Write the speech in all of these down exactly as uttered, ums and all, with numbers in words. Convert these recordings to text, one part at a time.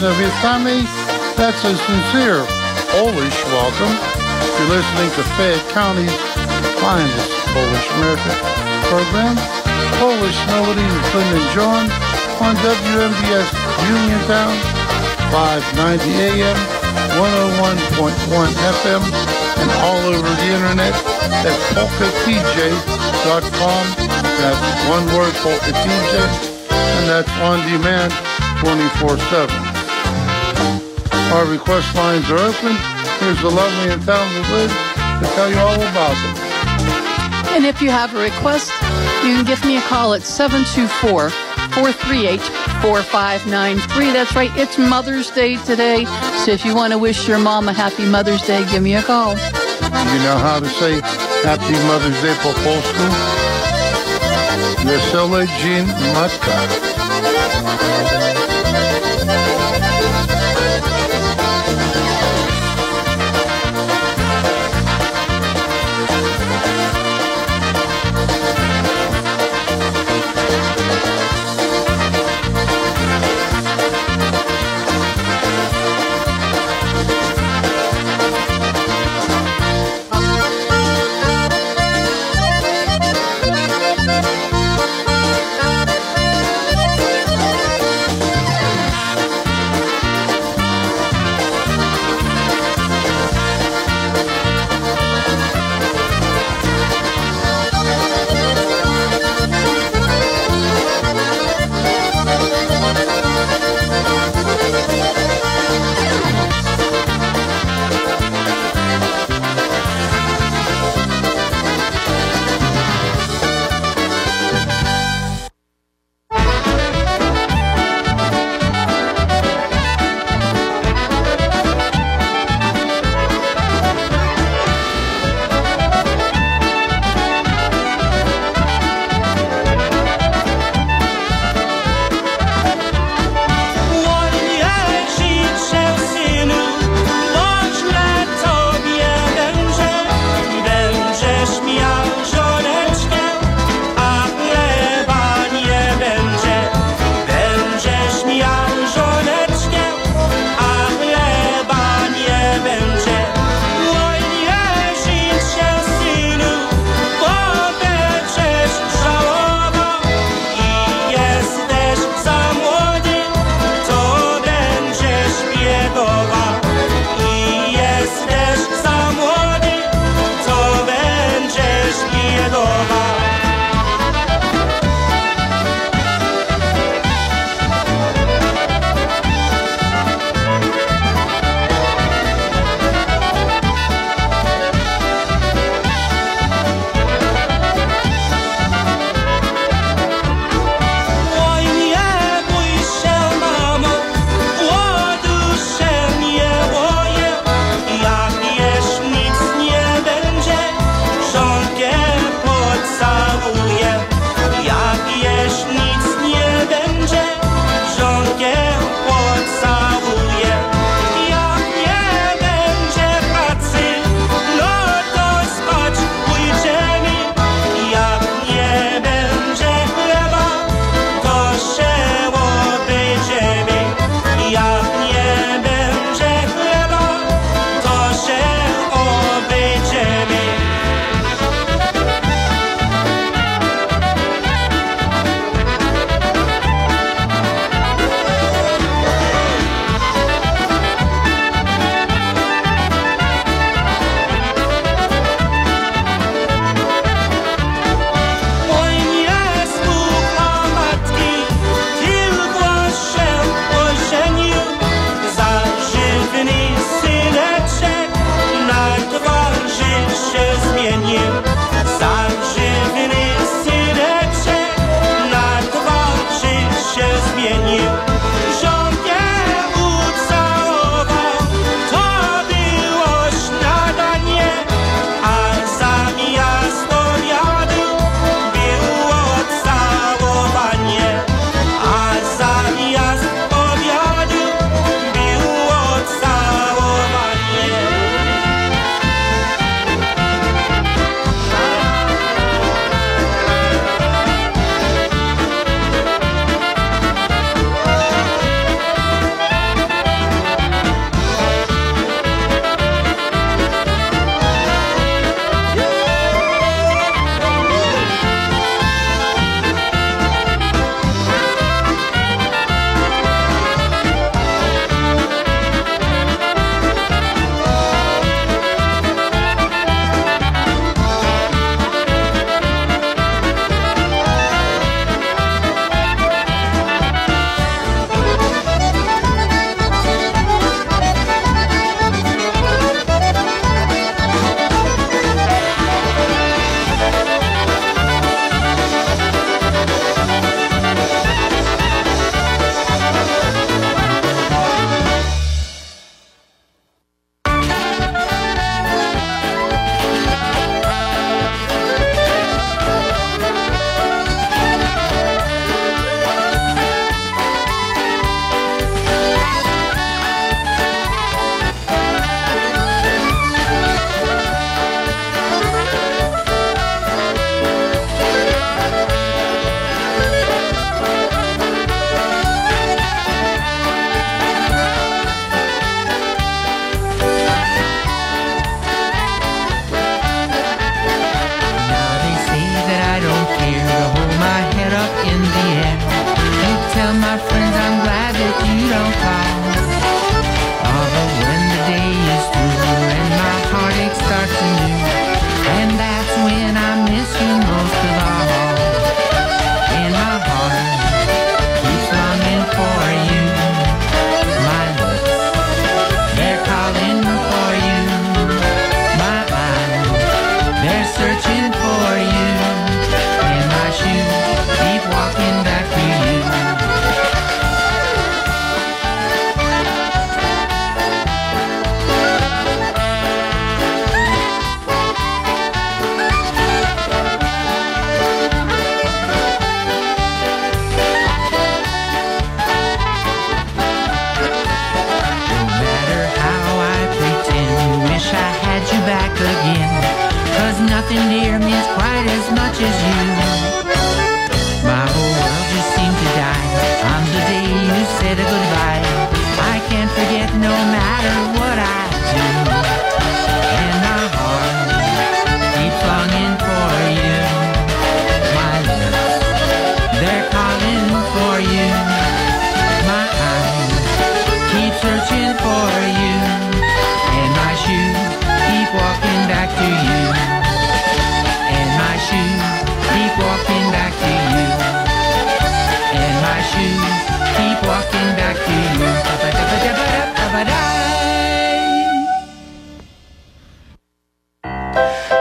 of Itami, that's a sincere Polish welcome. You're listening to Fayette County's finest Polish American program, Polish Melodies with Clinton and John, on W M B S Uniontown, five ninety A M, one oh one point one F M, and all over the internet at polka t j dot com. That's one word, polka t j, and that's on demand twenty-four seven. Our request lines are open. Here's the lovely and talented Liz to tell you all about them. And if you have a request, you can give me a call at seven two four, four three eight, four five nine three. That's right, it's Mother's Day today. So if you want to wish your mom a happy Mother's Day, give me a call. You know how to say Happy Mother's Day po polsku? Wesele Dzień Matka.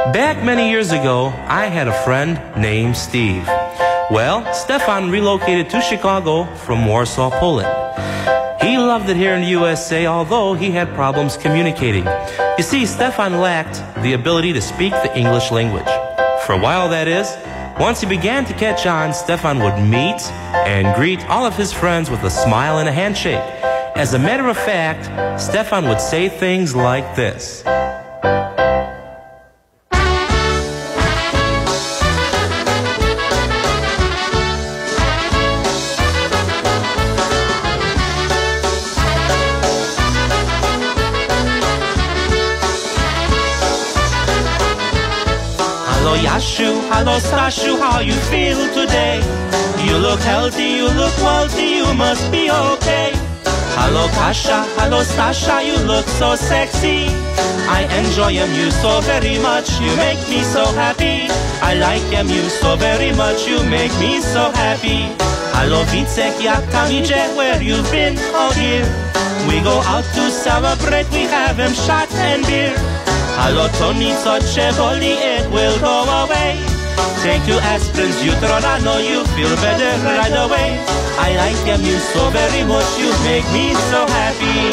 Back many years ago, I had a friend named Steve. Well, Stefan relocated to Chicago from Warsaw, Poland. He loved it here in the U S A, although he had problems communicating. You see, Stefan lacked the ability to speak the English language. For a while, that is. Once he began to catch on, Stefan would meet and greet all of his friends with a smile and a handshake. As a matter of fact, Stefan would say things like this. Hello Yashu, hello Stashu, how you feel today? You look healthy, you look wealthy, you must be okay. Hello Kasha, hello Stasha, you look so sexy. I enjoy you so very much, you make me so happy. I like you so very much, you make me so happy. Hello Wicek, jak tam idzie, where you been all year? We go out to celebrate, we have him shot and beer. Hello Tony, co cię boli, it will go away. Take two aspirins, jutro rano, you feel better right away. I like you so very much, you make me so happy.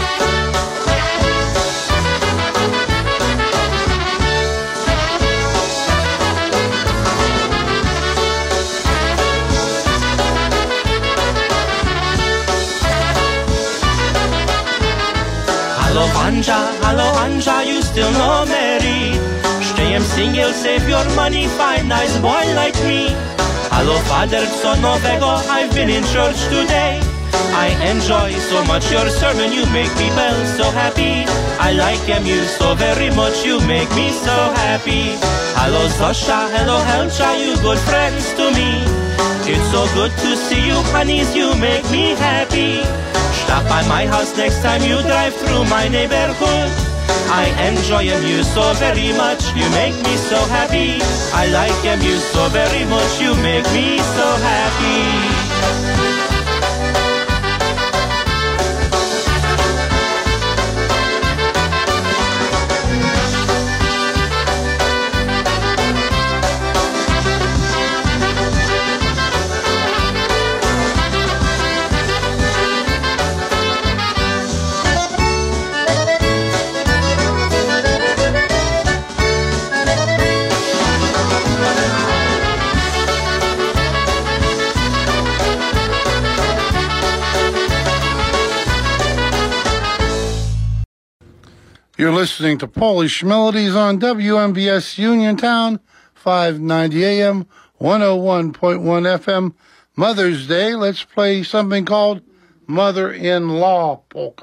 Hello Anja, hello Anja, you still no married. Stay single, save your money, find nice boy like me. Hello Father, co nowego, I've been in church today. I enjoy so much your sermon, you make people so happy. I like you so very much, you make me so happy. Hello Zosha, hello Helcha, you good friends to me. It's so good to see you, honeys, you make me happy. Stop by my house next time you drive through my neighborhood. I enjoy you so very much, you make me so happy. I like you so very much, you make me so happy. You're listening to Polish Melodies on W M B S Uniontown, five ninety A M, one oh one point one F M. Mother's Day, let's play something called Mother-in-Law Polka.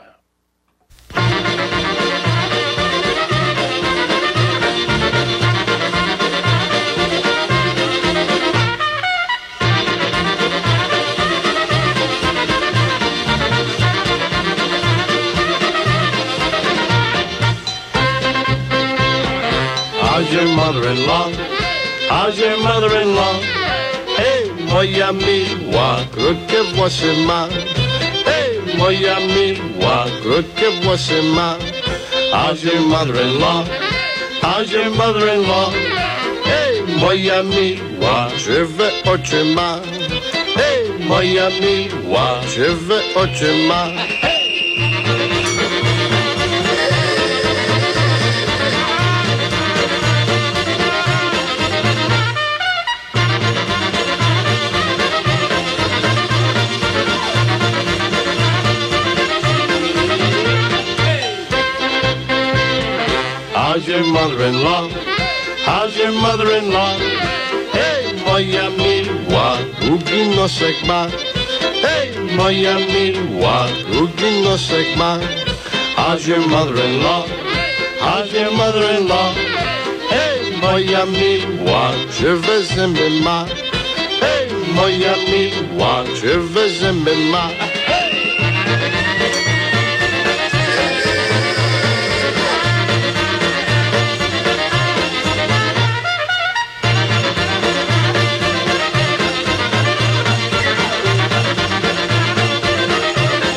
How's your mother-in-law? How's your mother-in-law? Hey, moja miła, krótkie włosy ma. Hey, moja miła, krótkie włosy ma. How's your mother-in-law? How's your mother-in-law? Hey, moja miła, żywe oczy ma. Hey, moja miła, żywe oczy ma. How's your mother-in-law? How's your mother-in-law? Hey, moja miła, długi nosek ma. Hey, moja miła, długi nosek ma. How's your mother-in-law? How's your mother-in-law? Hey, moja miła, żywe zęby ma. Hey, moja miła, żywe zęby ma.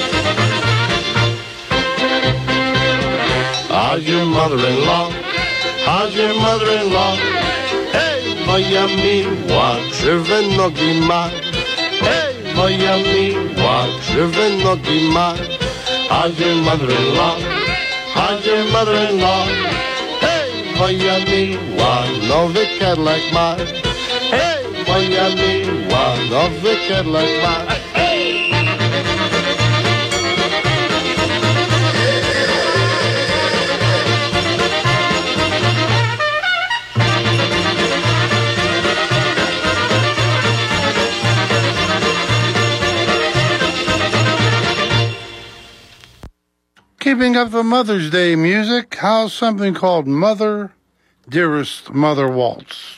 How's your mother-in-law? How's your mother-in-law? Hey, moja miła, krzywe nogi ma. Hey, moja miła, krzywe nogi ma. How's your mother-in-law? How's your mother-in-law? Hey, moja miła, nowy Cadillac ma. Hey, moja miła, nowy Cadillac ma. Keeping up the Mother's Day music, how's something called Mother, Dearest Mother Waltz?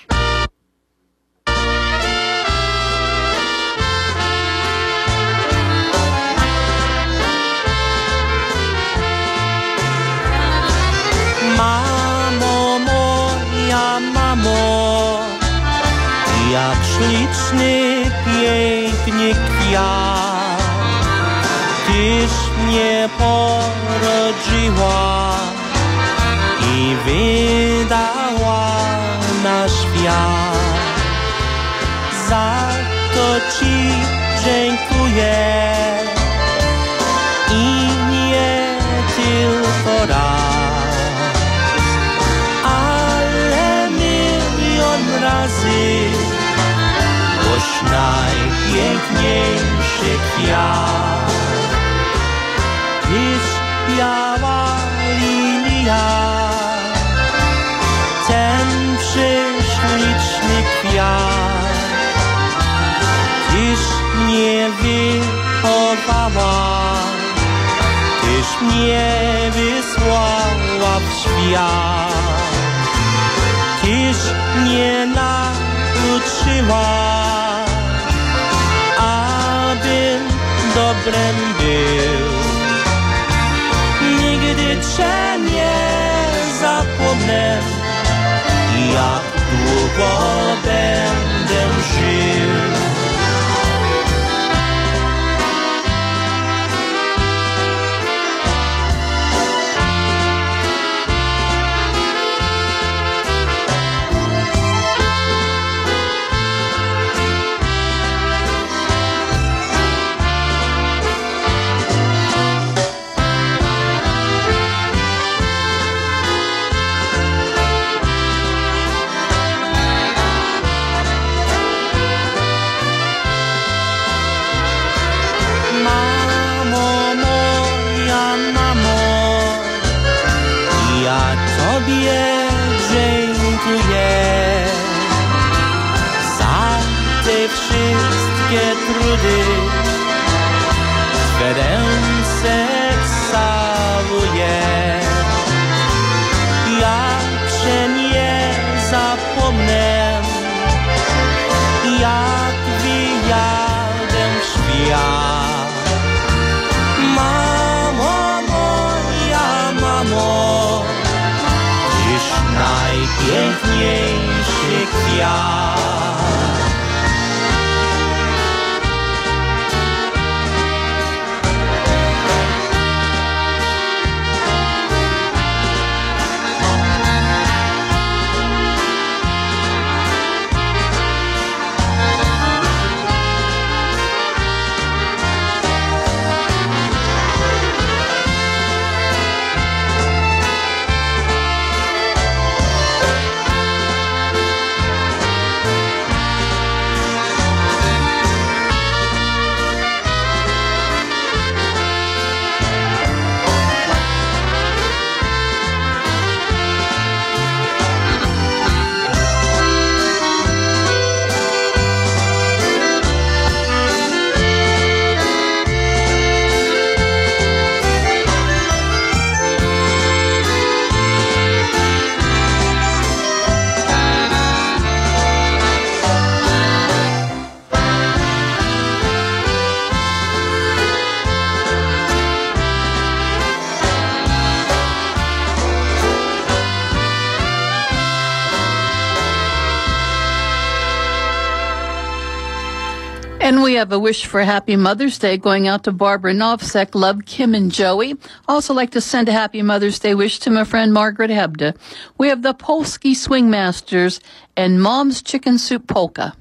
Mamo moja, mamo, jak śliczny, piękny kwiat, tyś mnie porodziła i wydała na świat. Za to ci dziękuję i nie tylko raz, ale milion razy, boś najpiękniejszy kwiat. Tyś biała lilia, ten prześliczny kwiat. Tyś mnie wychowała, tyś mnie wysłała w świat. Tyś mnie nauczyła, abym dobrem był. Nigdy cię nie zapomnę, jak długo będę żył. Tobie dziękuję za te wszystkie trudy. Twe ręce całuję, jak się nie zapomnę, jak wyjadę w świat. Mamo moja, mamo, najpiękniejszy kwiat. And we have a wish for a happy Mother's Day going out to Barbara Novsek, love Kim and Joey. Also like to send a happy Mother's Day wish to my friend Margaret Hebda. We have the Polsky Swing Masters and Mom's Chicken Soup Polka.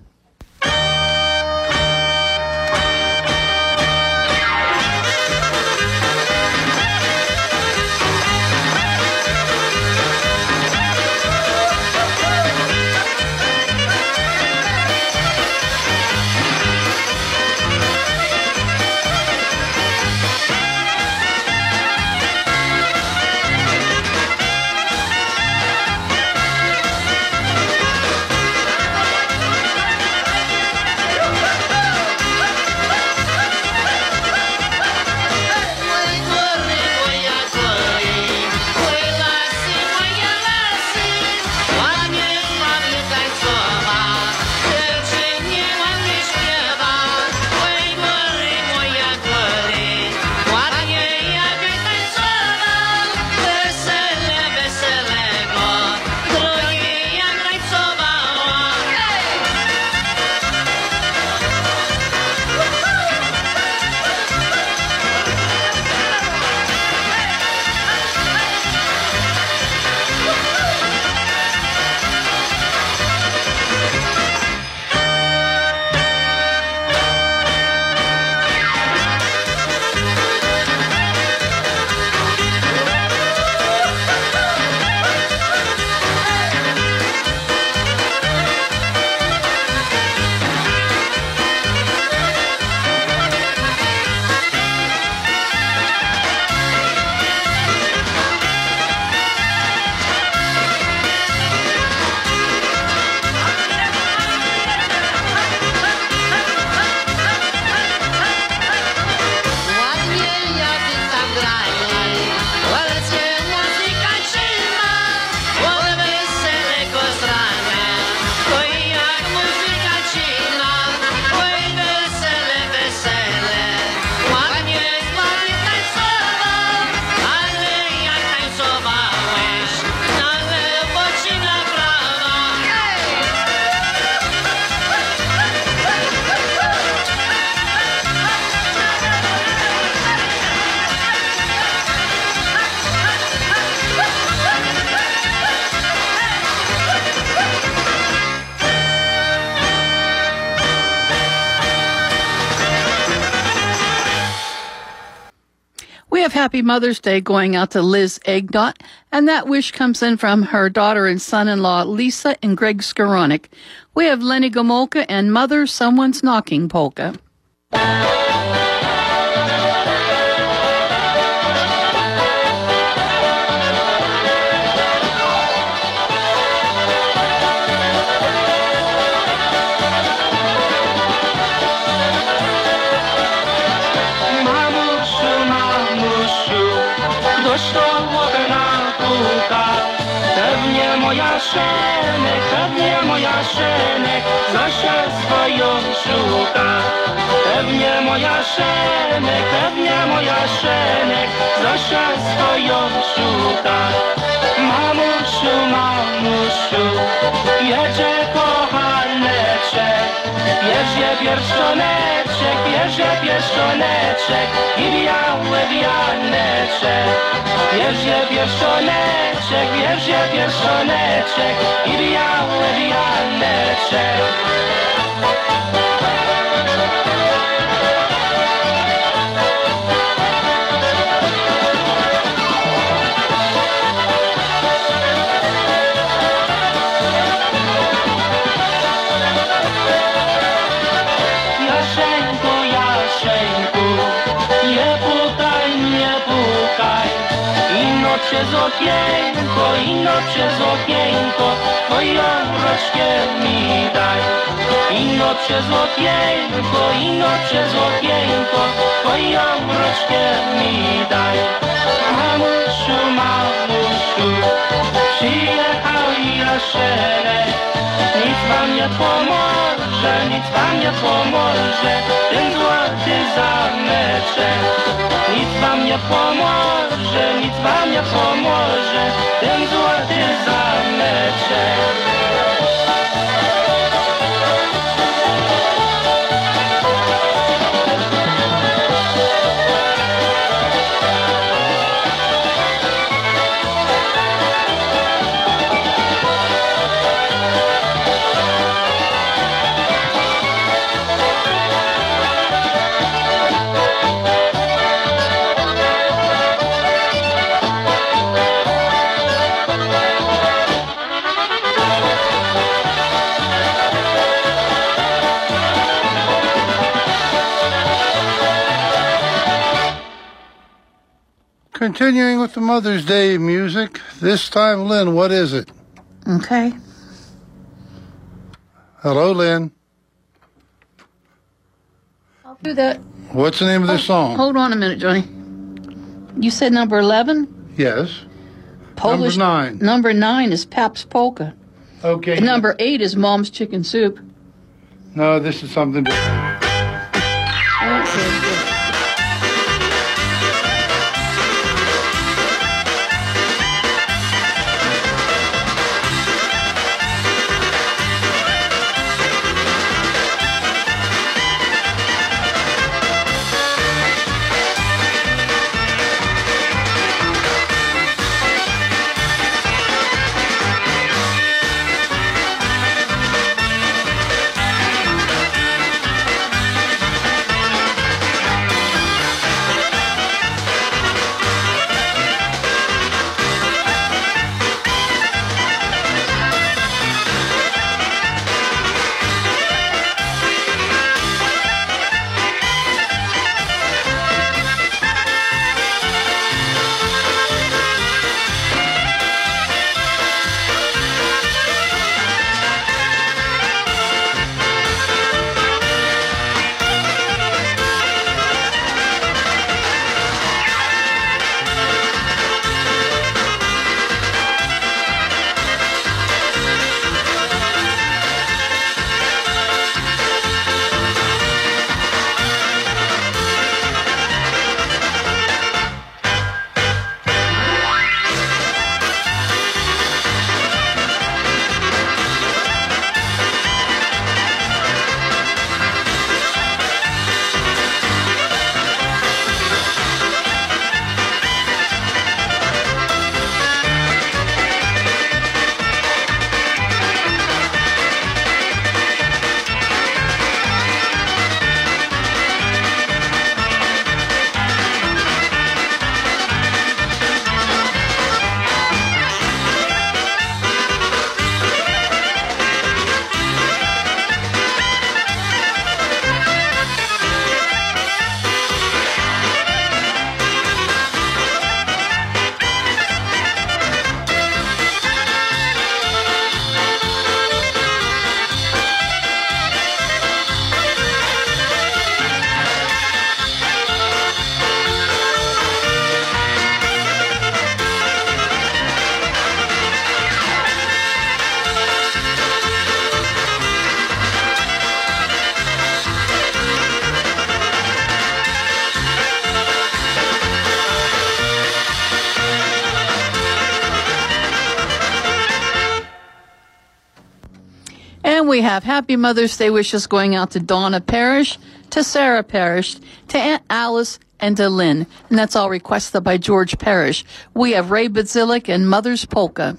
We have Happy Mother's Day going out to Liz Eggnot, and that wish comes in from her daughter and son-in-law, Lisa and Greg Skoranek. We have Lenny Gomolka and Mother, Someone's Knocking Polka. Szenek, pewnie moja Szenek, Zosia swoją szuka. Pewnie moja Szenek, pewnie moja Szenek, Zosia swoją szuka. Mamusiu, mamusiu, jedzie kochaneczek, bierze pierścioneczek, bierze pierścioneczek i biały wianeczek. Bierze pierścioneczek, bierze pierścioneczek i biały wianeczek. Przez okienko, ino przez okienko, twoją rączkę mi daj. Ino przez okienko, ino przez okienko, twoją rączkę mi daj. Mamusiu, mamusiu, przyjechał Jaszenek, nic wam nie pomoże, nic wam nie pomoże, ten złoty zameczek. Nic wam nie pomoże, nic wam nie pomoże, ten złoty zameczek. Continuing with the Mother's Day music. This time, Lynn, what is it? Okay. Hello, Lynn. I'll do that. What's the name of the song? Hold on a minute, Johnny. You said number eleven? Yes. Polish, number nine. Number nine is Pabst Polka. Okay. And number eight is Mom's Chicken Soup. No, this is something different. Okay, good. And we have Happy Mother's Day wishes going out to Donna Parrish, to Sarah Parrish, to Aunt Alice, and to Lynn. And that's all requested by George Parrish. We have Ray Bazilic and Mother's Polka.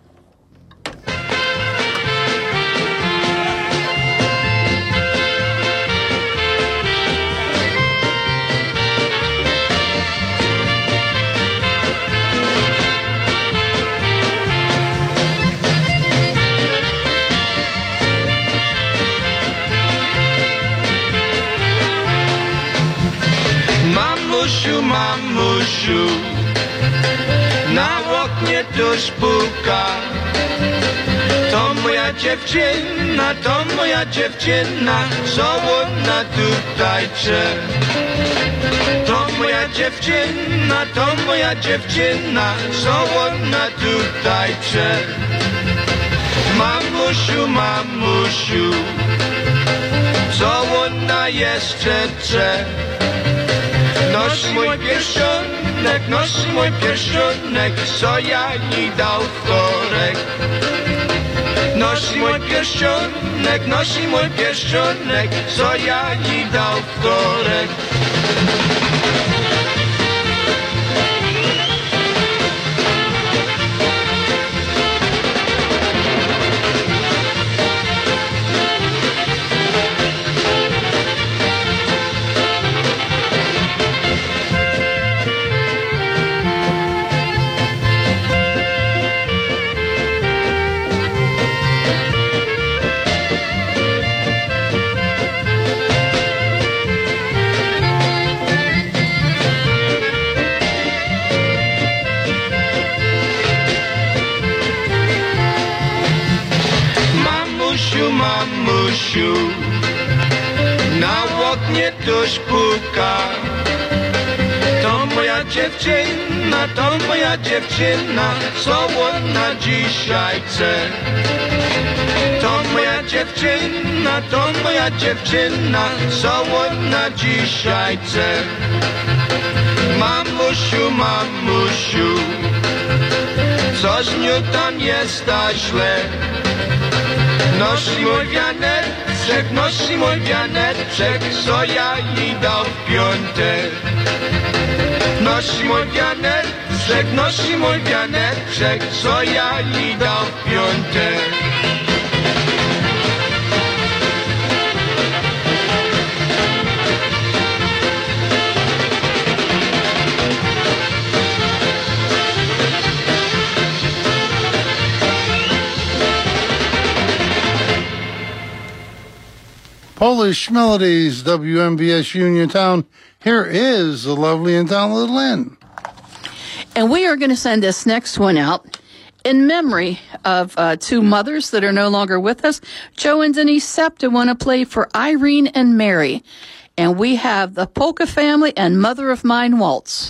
Mamusiu, mamusiu, na oknie tuż puka. To moja dziewczyna, to moja dziewczyna, co ona tutaj cze. To moja dziewczyna, to moja dziewczyna, co ona tutaj cze. Mamusiu, mamusiu, co ona jeszcze cze. Noś mój pierścionek, noś mój pierścionek, co ja jej dał wtorek. Noś mój pierścionek, noś mój pierścionek, co ja jej dał wtorek. mamusiu, mamusiu, na oknie ktoś puka. To moja dziewczyna, to moja dziewczyna, co ona dzisiaj chce. To moja dziewczyna, to moja dziewczyna, co ona dzisiaj chce. Mamusiu, mamusiu, co z nią tam jest ta źle. Nosi mój wianeczek, nosi mój wianeczek, co ja jej dał w piątek. Nosi mój wianeczek, nosi mój wianeczek, co ja jej dał w piątek. Polish Melodies, W M B S Uniontown. Here is the lovely and talented Lynn. And we are going to send this next one out in memory of uh, two mothers that are no longer with us. Joe and Denise Septa want to play for Irene and Mary. And we have the Polka Family and Mother of Mine Waltz.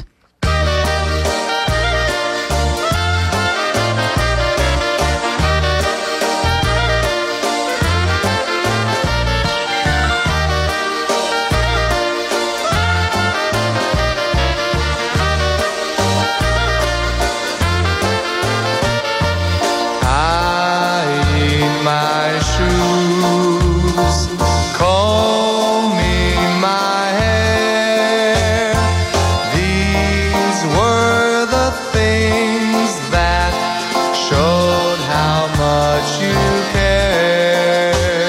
My shoes, combing my hair. These were the things that showed how much you care,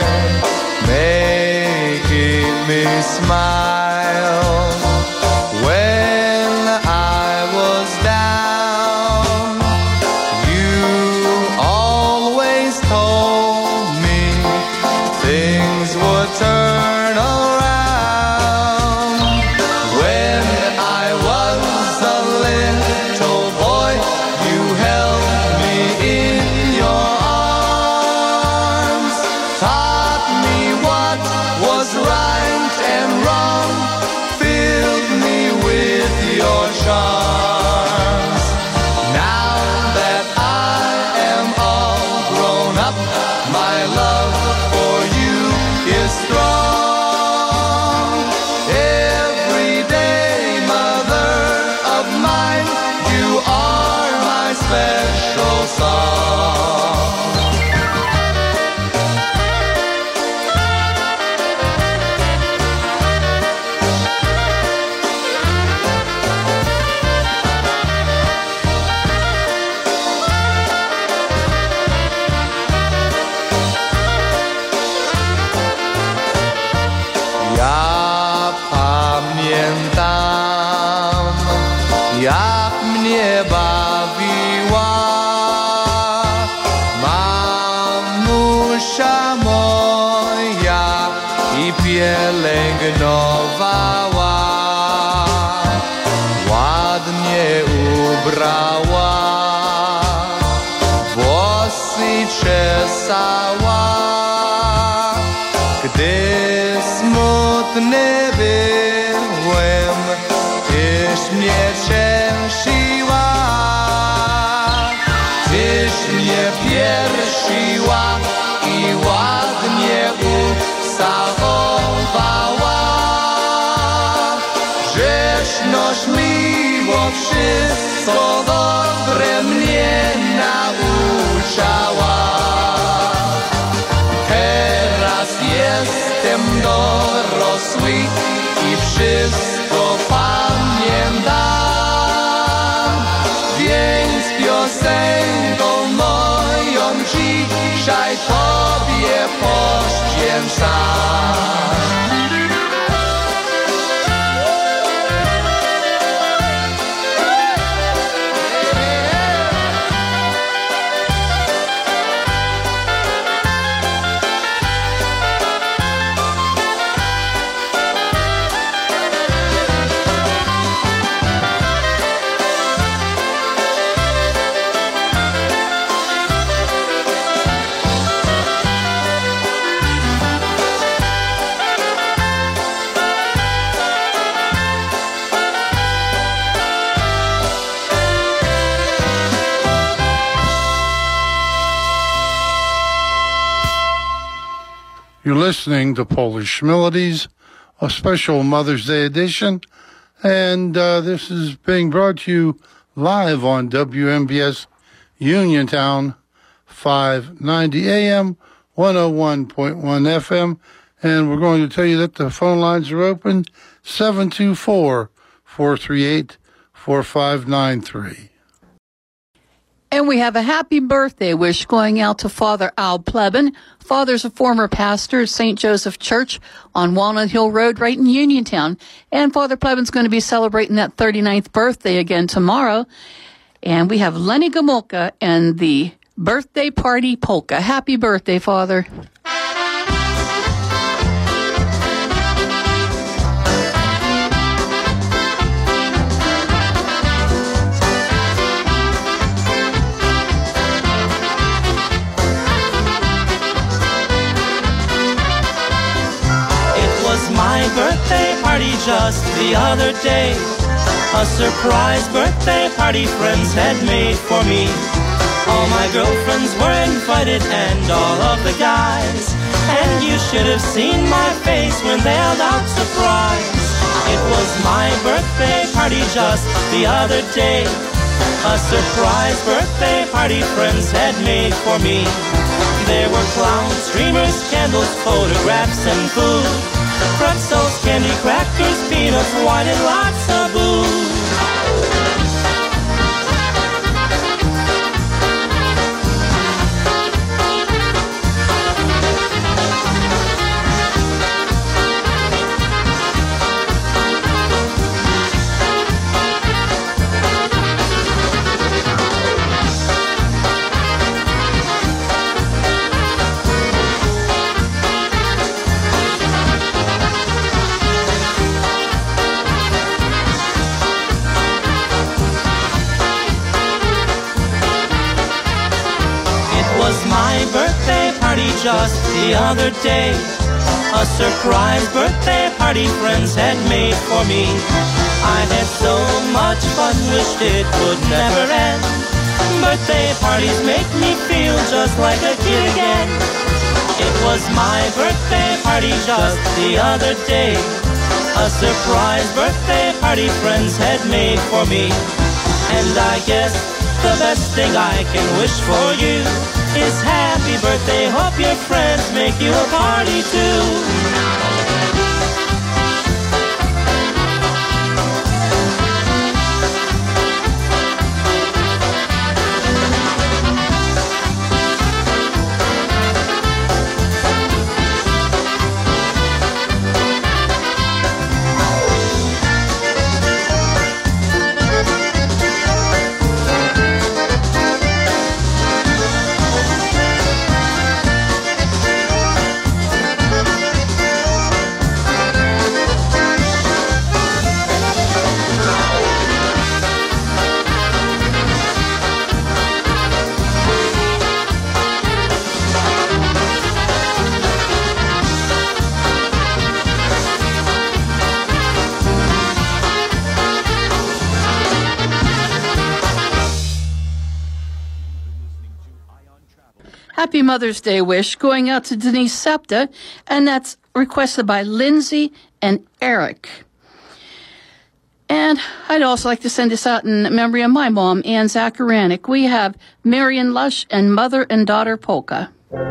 making me smile when I was down. You always told things would turn around. When I was a little boy, you held me in your arms, taught me what was right and wrong, filled me with your charms. Now that I am all grown up, my love is strong. Every day, mother of mine, you are my special song. Ja pamiętam, jak mnie bawiła mamusia moja i pielęgnowała, ładnie ubrała, włosy czesała. Gdy smutny byłem, tyś mnie cieszyła, tyś mnie piersiła i ładnie ucałowała. Grzeszność miło wszystko dobre mnie nauczała. Teraz jestem dorosły i wszystko pamiętam, więc piosenką moją dzisiaj Tobie poświęcam. You're listening to Polish Melodies, a special Mother's Day edition, and uh, this is being brought to you live on W M B S Uniontown, five ninety A M, one oh one point one F M, and we're going to tell you that the phone lines are open, seven two four, four three eight, four five nine three. And we have a happy birthday wish going out to Father Al Plebin. Father's a former pastor at Saint Joseph Church on Walnut Hill Road right in Uniontown. And Father Plebin's going to be celebrating that thirty-ninth birthday again tomorrow. And we have Lenny Gomulka and the Birthday Party Polka. Happy birthday, Father. My birthday party just the other day, a surprise birthday party friends had made for me. All my girlfriends were invited and all of the guys, and you should have seen my face when they held out surprise. It was my birthday party just the other day, a surprise birthday party friends had made for me. There were clowns, streamers, candles, photographs and food, pretzels, candy, crackers, peanuts, wine, and lots of booze. Just the other day, a surprise birthday party friends had made for me. I had so much fun, wished it would never end. Birthday parties make me feel just like a kid again. It was my birthday party just the other day, a surprise birthday party friends had made for me. And I guess the best thing I can wish for you is happy birthday. Hope your friends make you a party too. Happy Mother's Day wish going out to Denise Septa, and that's requested by Lindsay and Eric. And I'd also like to send this out in memory of my mom, Ann Zacharanek. We have Marion Lush and Mother and Daughter Polka.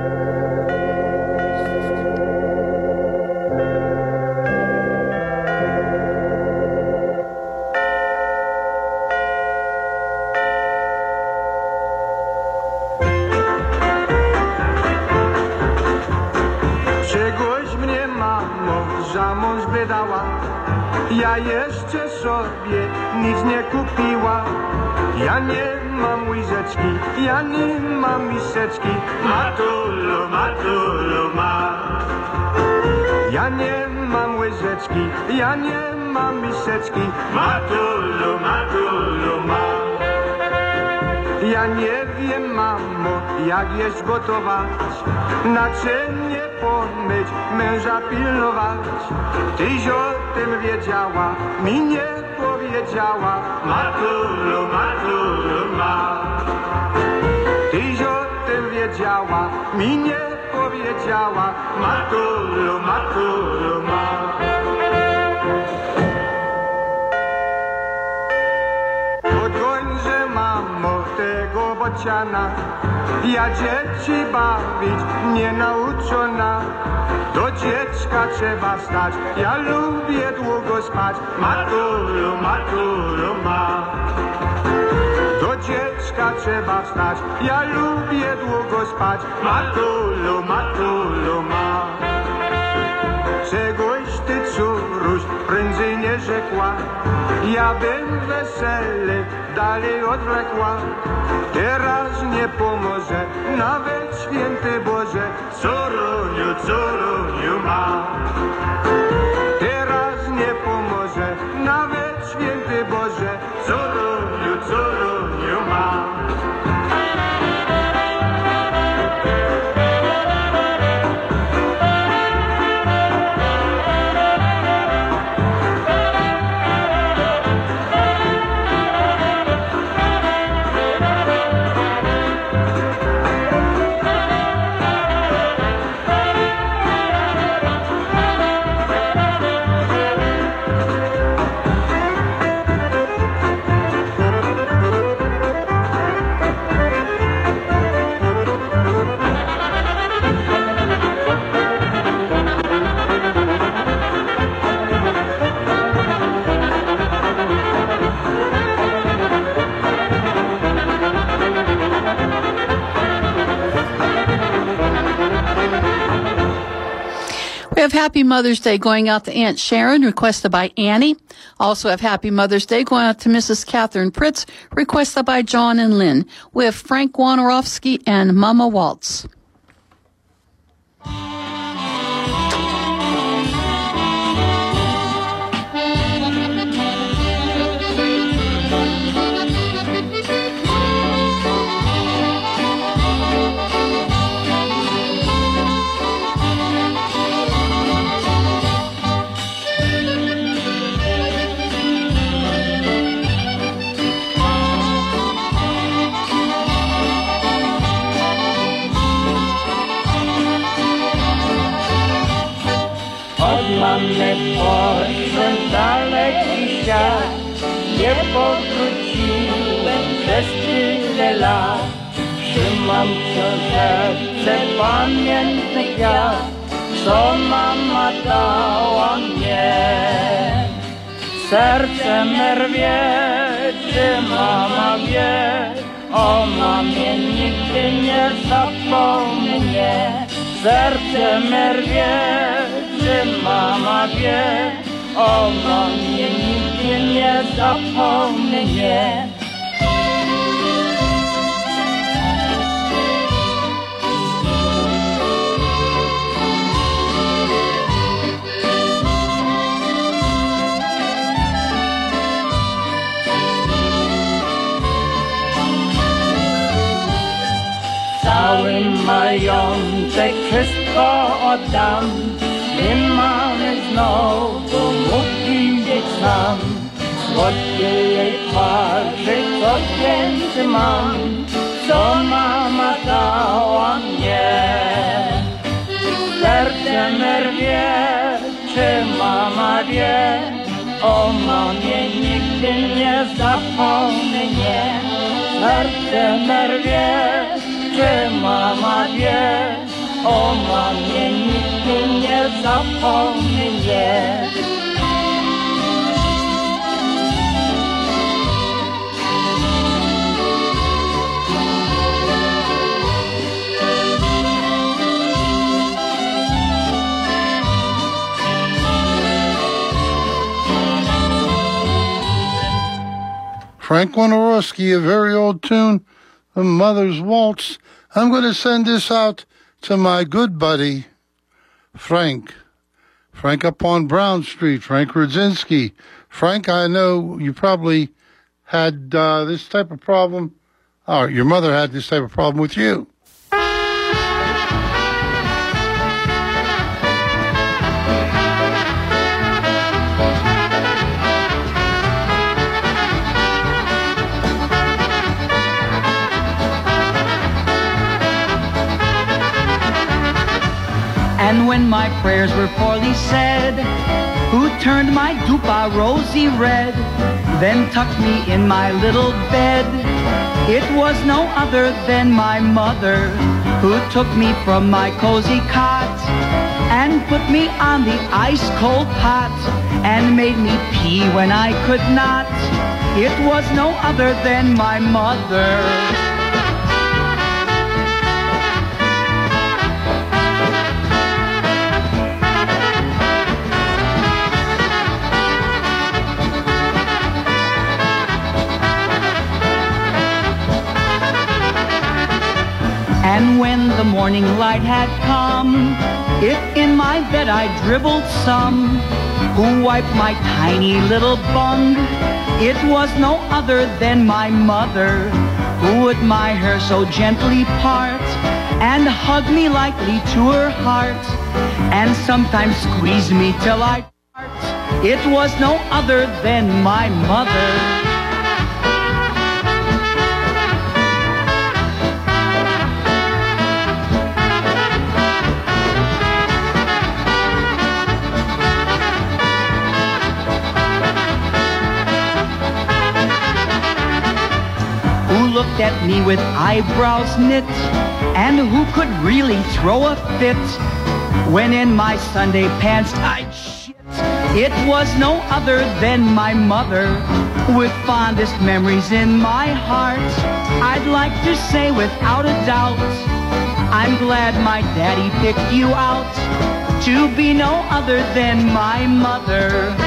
Ja jeszcze sobie nic nie kupiła. Ja nie mam łyżeczki, ja nie mam miseczki. Matulu, matulu ma. Ja nie mam łyżeczki, ja nie mam miseczki. Matulu, matulu ma. Ja nie wiem, mamo, jak jeść gotować, naczynie pomyć, męża pilnować. Tyś o tym wiedziała, mi nie powiedziała. Matulu, matulu ma. Tyś o tym wiedziała, mi nie powiedziała Matulu, Matulu, ma. Odgońże mamo tego bociana, ja dzieci bawić nie nauczona. Do dziecka trzeba stać, ja lubię długo spać. Matulu, Matulu, ma. Do dziecka trzeba wstać, ja lubię długo spać. Matulu, Matulu, ma. Czegoś ty, córuś, prędzej nie rzekła, ja bym wesele dalej odwlekła. Teraz nie pomoże nawet święty Boże, córuniu, córuniu ma. Teraz nie pomoże nawet święty Boże, córuniu, córuniu ma. We have Happy Mother's Day going out to Aunt Sharon, requested by Annie. Also have Happy Mother's Day going out to Missus Catherine Pritz, requested by John and Lynn. We have Frank Wojnarowski and Mama Waltz. Mamy poszedł daleki świat, nie powróciłem przez tyle lat. Trzymam książeczce pamiętny kwiat, co mama dała mnie. Serce me rwie, czy mama wie, o mamie nigdy nie zapomnie. Serce me rwie, czy mama wie, o mamie nigdy nie zapomnie. Cały majątek wszystko oddam, by mamy znowu mógł widzieć sam. Słodkie jej twarzy codziennie mam, co mama dała mnie. Serce me rwie, czy mama wie, o mamie nigdy nie zapomnie. Serce me rwie, czy mama wie, o mamie nigdy nie zapomnie. Frank Wojnarowski, a very old tune, The Mother's Waltz. I'm going to send this out to my good buddy, Frank. Frank up on Brown Street, Frank Rudzinski. Frank, I know you probably had uh, this type of problem, or your mother had this type of problem with you. And when my prayers were poorly said, who turned my dupa rosy red, then tucked me in my little bed? It was no other than my mother, who took me from my cozy cot and put me on the ice-cold pot and made me pee when I could not. It was no other than my mother. And when the morning light had come, if in my bed I dribbled some, who wiped my tiny little bung? It was no other than my mother, who would my hair so gently part and hug me lightly to her heart, and sometimes squeeze me till I fart. It was no other than my mother. Looked at me with eyebrows knit, and who could really throw a fit when in my Sunday pants I'd shit. It was no other than my mother, with fondest memories in my heart. I'd like to say without a doubt, I'm glad my daddy picked you out to be no other than my mother.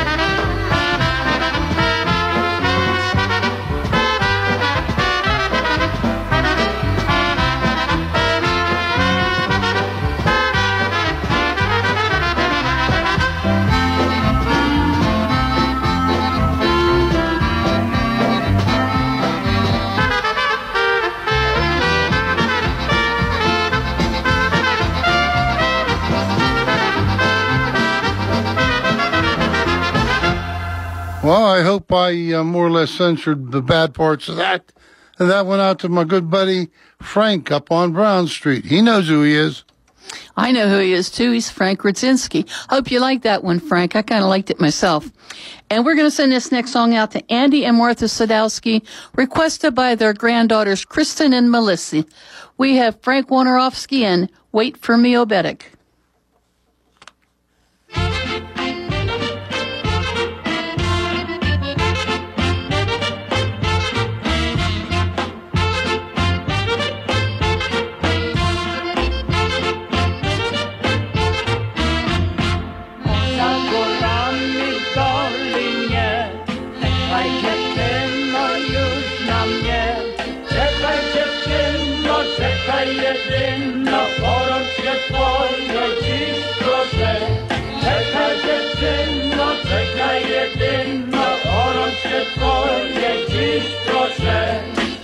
Well, I hope I uh, more or less censored the bad parts of that. And that went out to my good buddy Frank up on Brown Street. He knows who he is. I know who he is, too. He's Frank Rudzinski. Hope you like that one, Frank. I kind of liked it myself. And we're going to send this next song out to Andy and Martha Sadowski, requested by their granddaughters, Kristen and Melissa. We have Frank Wojnarowski and Wait for Me, Obedic. Czekaj jedyno, porączkę twoją dziś proszę. Czekaj dziewczyno, czekaj jedyno, porączkę twoją dziś proszę.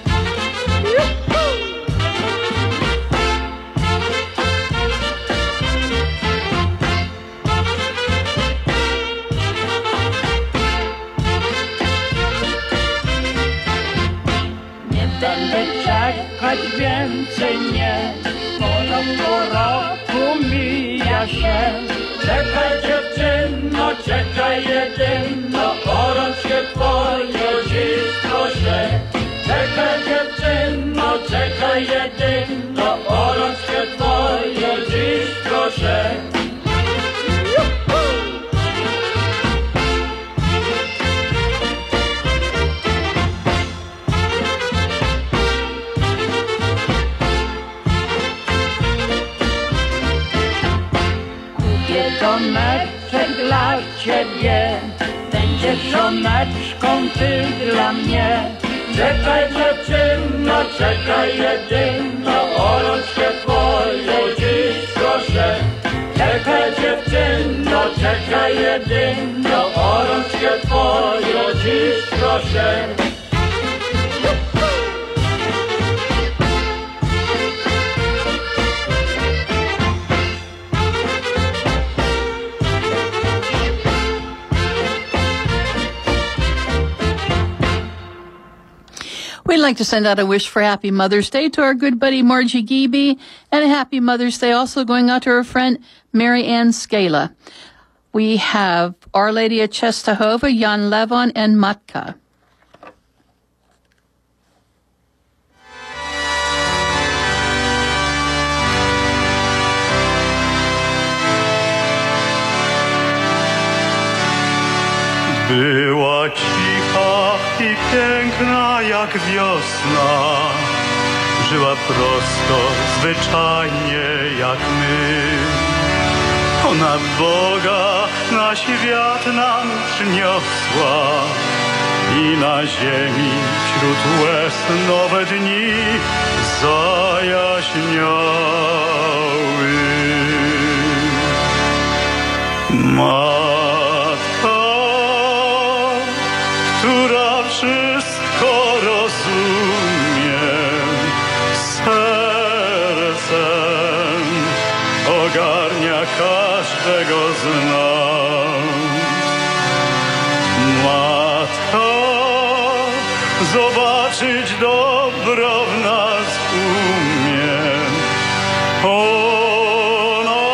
Nie będę czekać więcej, nie, bo rok po roku mija się. Czekaj dziewczyno, czekaj jedyno, porączkę twoją dziś proszę. Czekaj dziewczyno, czekaj jedyno, porączkę twoją dziś proszę. Żoneczek dla ciebie, będziesz żoneczką ty dla mnie. Czekaj dziewczyno, czekaj jedyno, porączkę twoją dziś proszę. Czekaj dziewczyno, czekaj jedyno, porączkę twoją dziś proszę. We We'd like to send out a wish for Happy Mother's Day to our good buddy Margie Geeby, and a Happy Mother's Day also going out to her friend Mary Ann Scala. We have Our Lady of Czestochowa, Jan Levon, and Matka. Była cicha i piękna jak wiosna, żyła prosto, zwyczajnie jak my. Ona Boga na świat nam przyniosła i na ziemi wśród łez nowe dni zajaśniały. Matka, która wszystko rozumie, sercem ogarnia każdego z nas. Matka, zobaczyć dobro w nas umie. Ona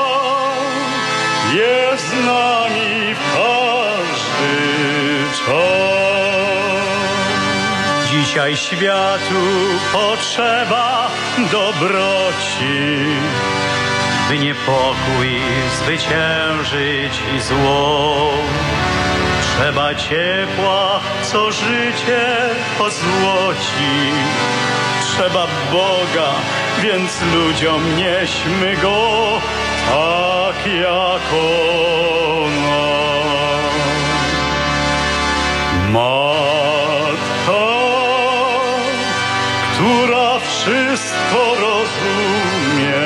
jest z nami w każdy czas. Dzisiaj światu potrzeba dobroci, by niepokój zwyciężyć i zło. Trzeba ciepła, co życie pozłoci. Trzeba Boga, więc ludziom nieśmy Go tak jak ona. Matka, która wszystko rozumie,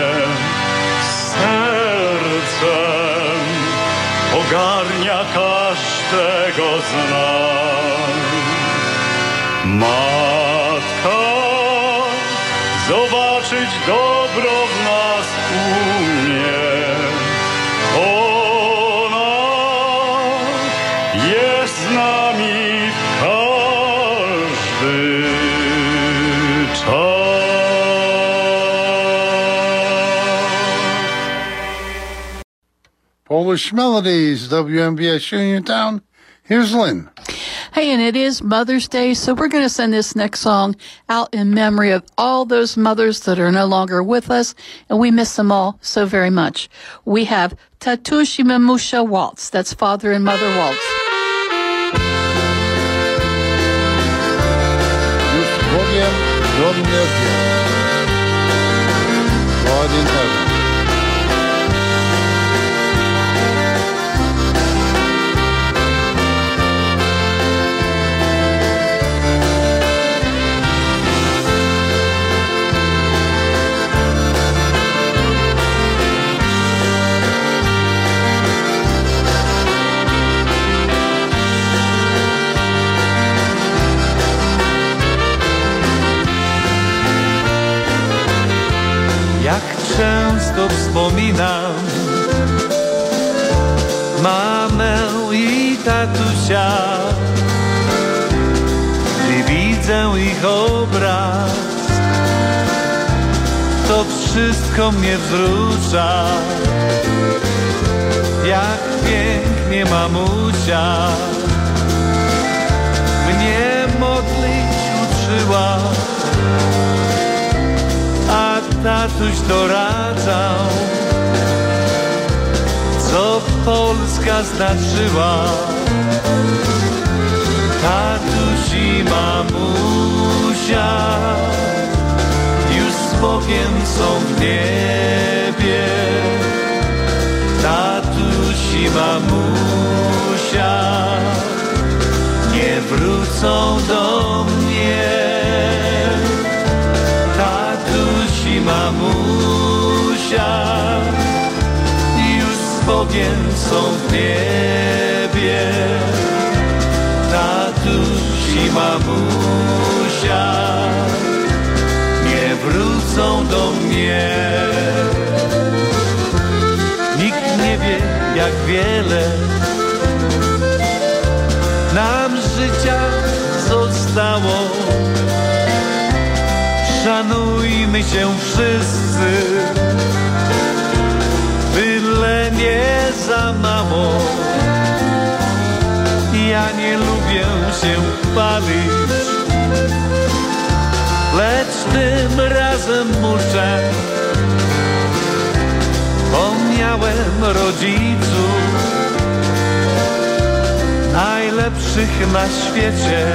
sercem ogarnia każdego z nas. Matka, zobaczyć dobro w nas umie. Ona jest z nami w każdy czas. Polish Melodies, W M B S Uniontown. Here's Lynn. Hey, and it is Mother's Day, so we're going to send this next song out in memory of all those mothers that are no longer with us, and we miss them all so very much. We have Tatuś i Mamusia Waltz. That's Father and Mother Waltz. Już Bogiem do mnie wie. God in heaven. Jak często wspominam mamę i tatusia, gdy widzę ich obraz, to wszystko mnie wzrusza. Jak pięknie mamusia mnie modlić uczyła, a tatuś doradzał, co Polska znaczyła. Tatuś i mamusia już z Bogiem są w niebie. Tatuś i mamusia nie wrócą do mnie. I mamusia już z Bogiem są w niebie. Tatuś i mamusia nie wrócą do mnie. Nikt nie wie, jak wiele nam życia zostało, bójmy się wszyscy, byle nie za mało. Ja nie lubię się chwalić, lecz tym razem muszę, bo miałem rodziców najlepszych na świecie.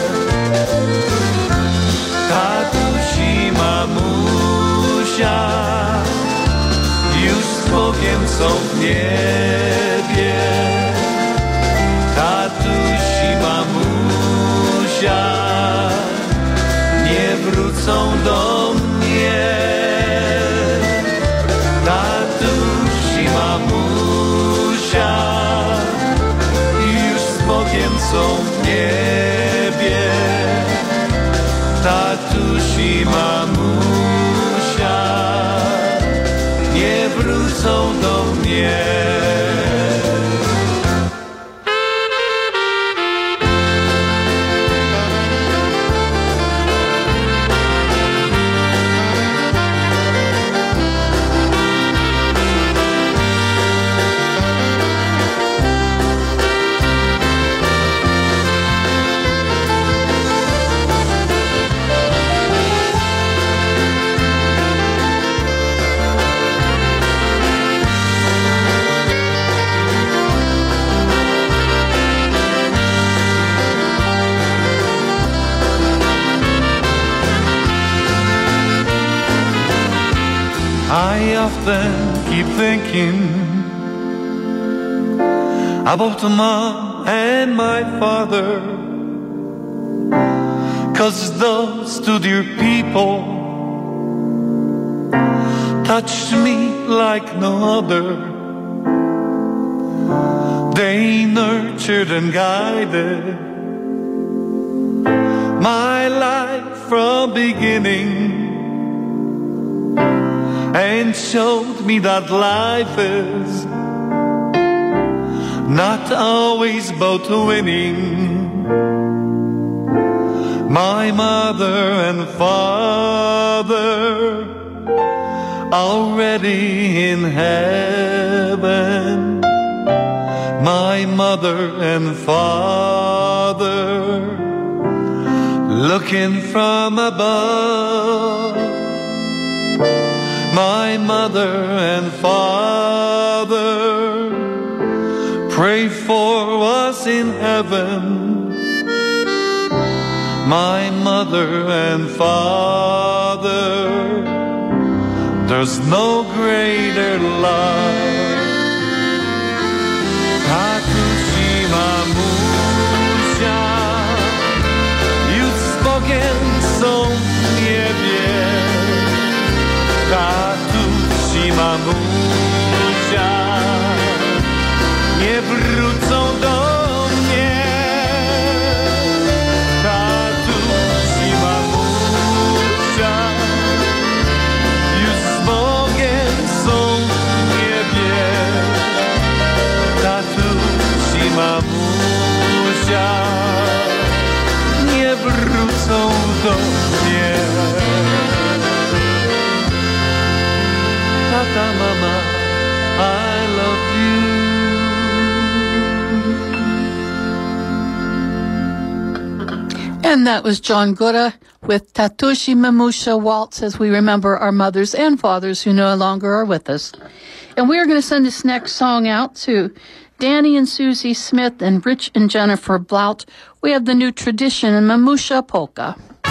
Tatuś i mamusia już z Bogiem są w niebie. Tatuś i mamusia nie wrócą do mnie. Tatuś i mamusia już z Bogiem są w niebie. Tatuś i mamusia nie wrócą do mnie. I often keep thinking about mom and my father, 'cause those two dear people touched me like no other. They nurtured and guided my life from beginning, and showed me that life is not always about winning. My mother and father already in heaven. My mother and father looking from above. My mother and father pray for us in heaven. My mother and father, there's no greater love. Tatuś i mamusia już z Bogiem są w niebie. Tatuś i mamusia nie wrócą do mnie. Tatuś i mamusia już z Bogiem są w niebie. Tatuś i mamusia nie wrócą do mnie. Tata, mama, I love you. And that was John Gura with Tatuś i Mamusia Waltz, as we remember our mothers and fathers who no longer are with us. And we are going to send this next song out to Danny and Susie Smith and Rich and Jennifer Blout. We have the new tradition in Mamusia Polka.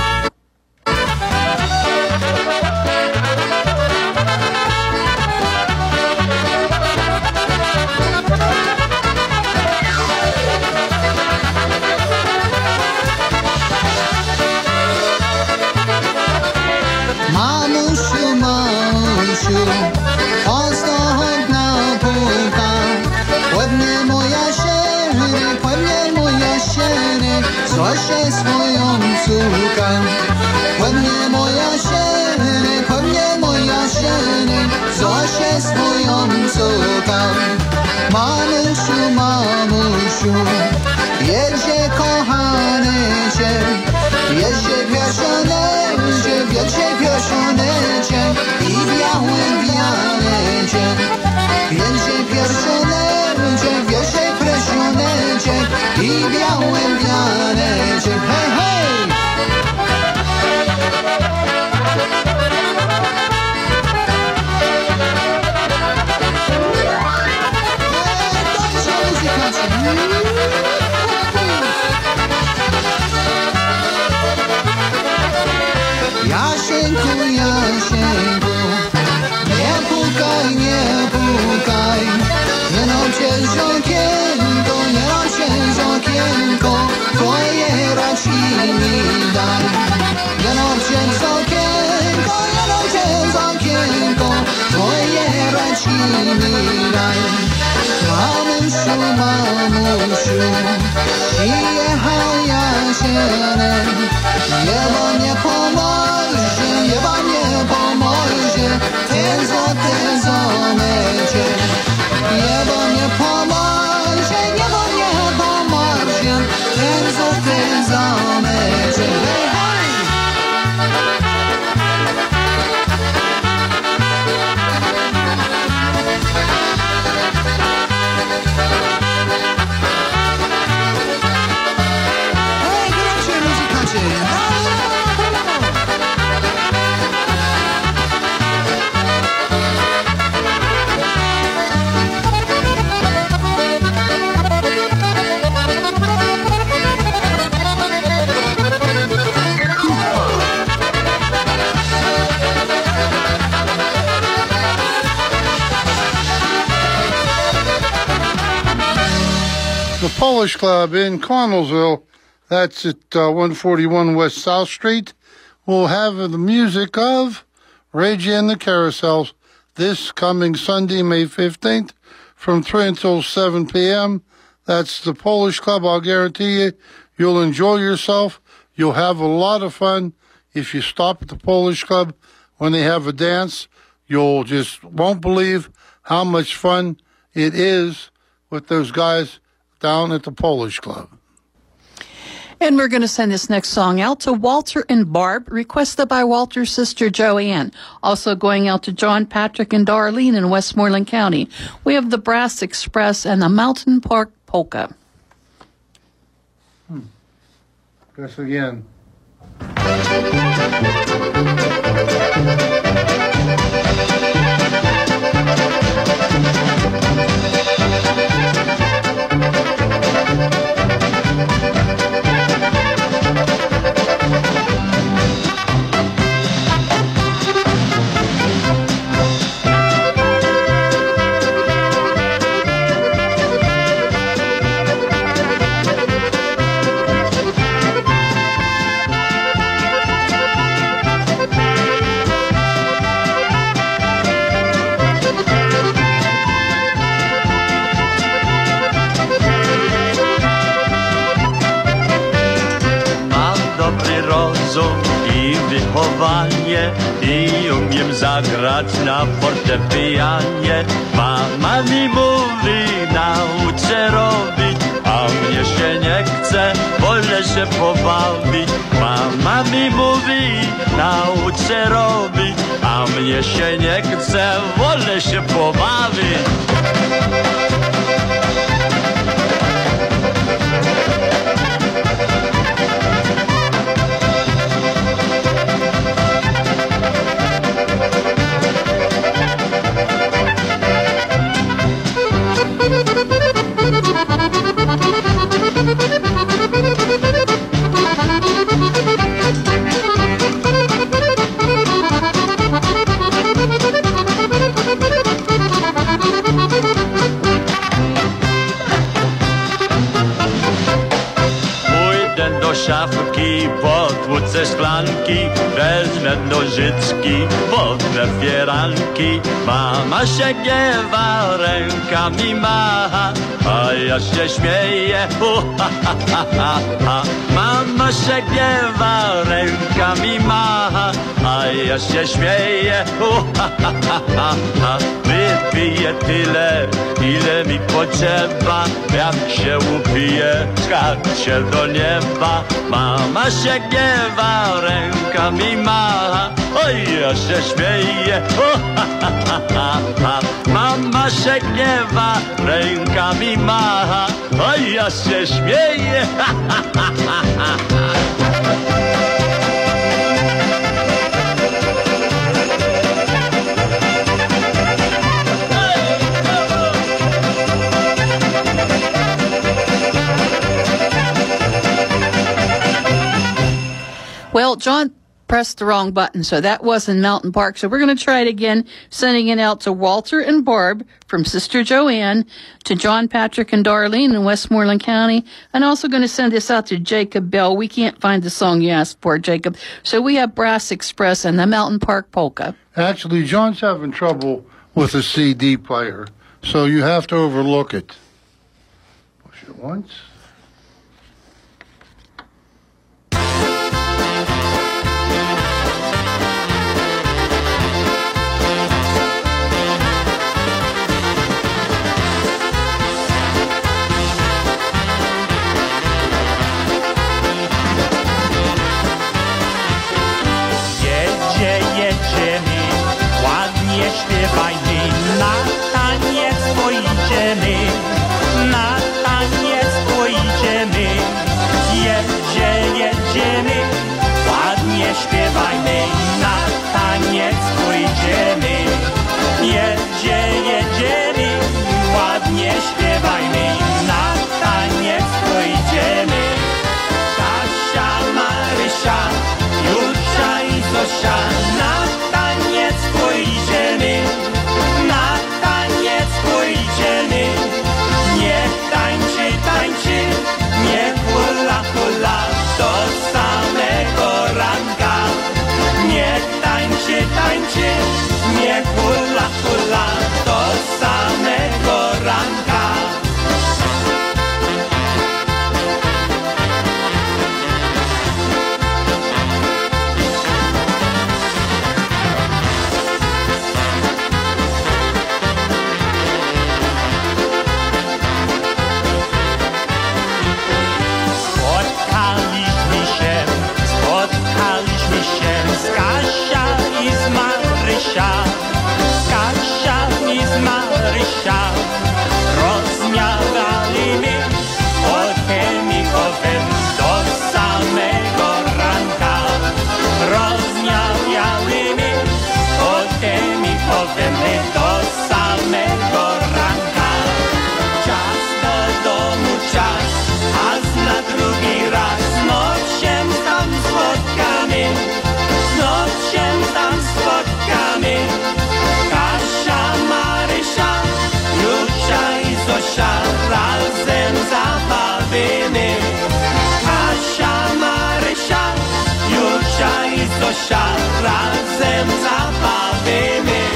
Mamusiu, mamusiu, ozdobna polka, płynnie moja siery, płynnie moja siery, złosie swoją córkę. Płynnie moja siery, płynnie moja siery, złosie swoją córkę. Mamusiu, mamusiu, jedzie kochany cię, jedzie pieszone, jedzie pieszone. pełen wianeczek. Hej, hej! Jasieńku, Jasieńku, nie pukaj, nie pukaj, nie no przez okienko, nie no przez okienko, twoje raci mi daj. Nie no przez okienko, nie no przez okienko, twoje raci mi daj. Mamusiu, mamusiu, przyjechał Jasienek, niebo nie pomoże, nieba nie pomoże, ten złoty zameczek. Niebo nie pomoże, niebo nie pomoże, ten złoty zameczek. Hej, hej! Hej, gracie muzykancie! The Polish Club in Connellsville, that's at uh, one forty-one West South Street, will have the music of Reggie and the Carousels this coming Sunday, May fifteenth, from three until seven p.m. That's the Polish Club. I'll guarantee you, you'll enjoy yourself. You'll have a lot of fun. If you stop at the Polish Club when they have a dance, you'll just won't believe how much fun it is with those guys down at the Polish Club. And we're going to send this next song out to Walter and Barb, requested by Walter's sister Joanne. Also going out to John, Patrick, and Darlene in Westmoreland County. We have the Brass Express and the Mountain Park Polka. Hmm. Guess again. I umiem zagrać na fortepianie. Mama mi mówi, nauczę robić, a mnie się nie chce, wolę się pobawić. Mama mi mówi, nauczę robić, a mnie się nie chce, wolę się pobawić. Szafki, potłuce szklanki, wezmę nożyczki, potnę fieranki. Mama się gniewa, rękami macha, a ja się śmieję, uh, ha, ha, ha, ha, ha. Mama się gniewa, rękami macha, a ja się śmieję, uh, ha, ha, ha, ha, ha. Wypiję tyle, ile mi potrzeba, jak się upije, skacz się do nieba. Mama się gniewa, rękami macha, oj, ja się śmieję, uh, ha, ha, ha, ha. Mama mama się gniewa, rękami macha, a ja się śmieję. Well, John pressed the wrong button, so that wasn't Mountain Park. So we're going to try it again, sending it out to Walter and Barb from Sister Joanne, to John Patrick and Darlene in Westmoreland County, and also going to send this out to Jacob Bell. We can't find the song you asked for, Jacob. So we have Brass Express and the Mountain Park Polka. Actually, John's having trouble with a C D player, so you have to overlook it. Push it once. Śpiewajmy, na taniec pójdziemy, na taniec pójdziemy, jedzie, jedziemy, ładnie śpiewajmy, na taniec pójdziemy, jedzie, jedziemy, ładnie śpiewajmy, na taniec pójdziemy. Kasia, Marysia, Jusia i Zosia, na taniec pójdziemy, na taniec pójdziemy. Niech tańczy, tańczy, niech hula, hula do samego ranka. Niech tańczy, tańczy, niech hula, hula do samego ranka. Kasia i z Marysia rozmawiali mi o tym i owym do samego ranka. Rozmawiali mi o tym i owym do samego ranka. Czas do domu, czas, a na drugi raz znów się tam spotkamy, znów się tam spotkamy. Zosia, razem zabawimy. Kasia, Marysia, Jusia i Zosia, razem zabawimy.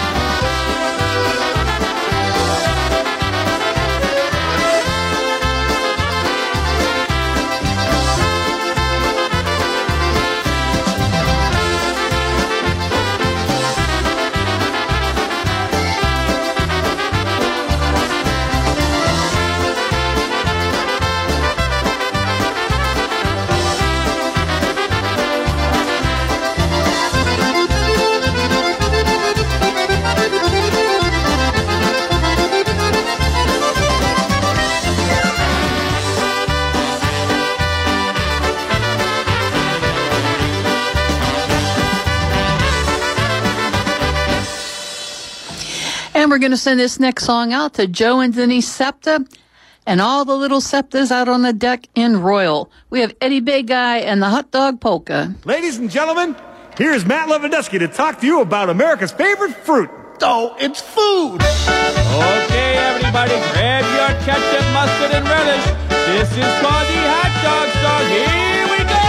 And we're going to send this next song out to Joe and Denise Septa and all the little Septas out on the deck in Royal. We have Eddie Big Guy and the Hot Dog Polka. Ladies and gentlemen, here's Matt Lewandowski to talk to you about America's favorite fruit. Oh, it's food. Okay, everybody, grab your ketchup, mustard, and relish. This is called the Hot Dog Song. Here we go!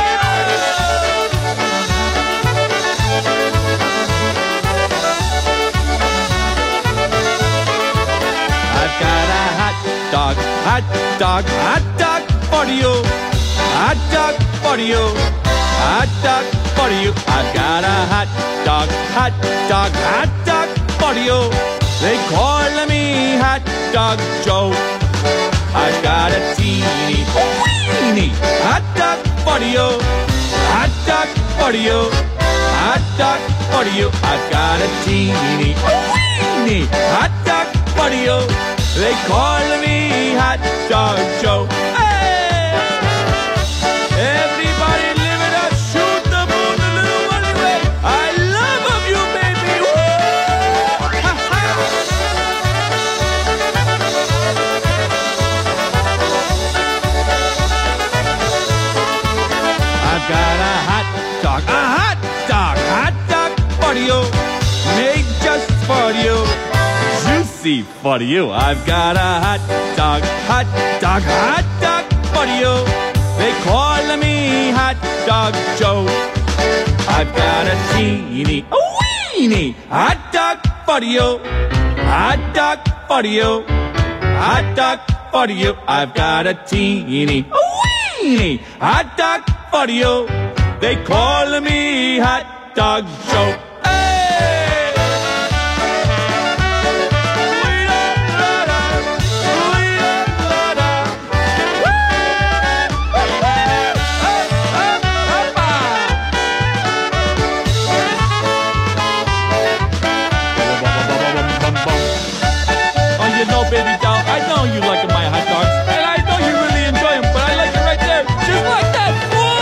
I've got a hot dog, hot dog, hot dog for you. Hot dog for you. Hot dog for you. I've got a hot dog, hot dog, hot dog for you. They call me Hot Dog Joe. I've got a teeny, weeny hot dog for you. Hot dog for you. Hot dog for you. I've got a teeny, weeny hot dog for-de-o. They call me Hot Dog Joe. Hey! Everybody live it up, shoot the moon a little money way. I love of you, baby. Woo! I've got a hot dog, a hot dog, hot dog for-de-o, made just for you. Juicy for you. I've got a hot dog, hot dog, hot dog for you. They call me Hot Dog Joe. I've got a teeny, a weeny hot dog for you. Hot dog for you. Hot dog for you. I've got a teeny, a weeny hot dog for you. They call me Hot Dog Joe. Baby doll, I know you like my hot dogs, and I know you really enjoy them, but I like it right there, just like that.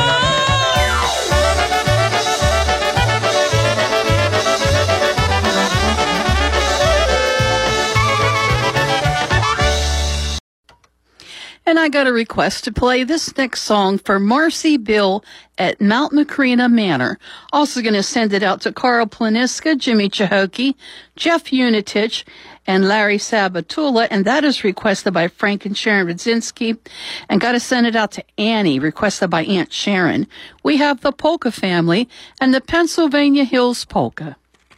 And I got a request to play this next song for Marcy Bill at Mount Macrina Manor. Also going to send it out to Carl Planiska, Jimmy Chahokee, Jeff Unitich, and Larry Sabatula, and that is requested by Frank and Sharon Radzinski. And got to send it out to Annie, requested by Aunt Sharon. We have the Polka Family and the Pennsylvania Hills Polka.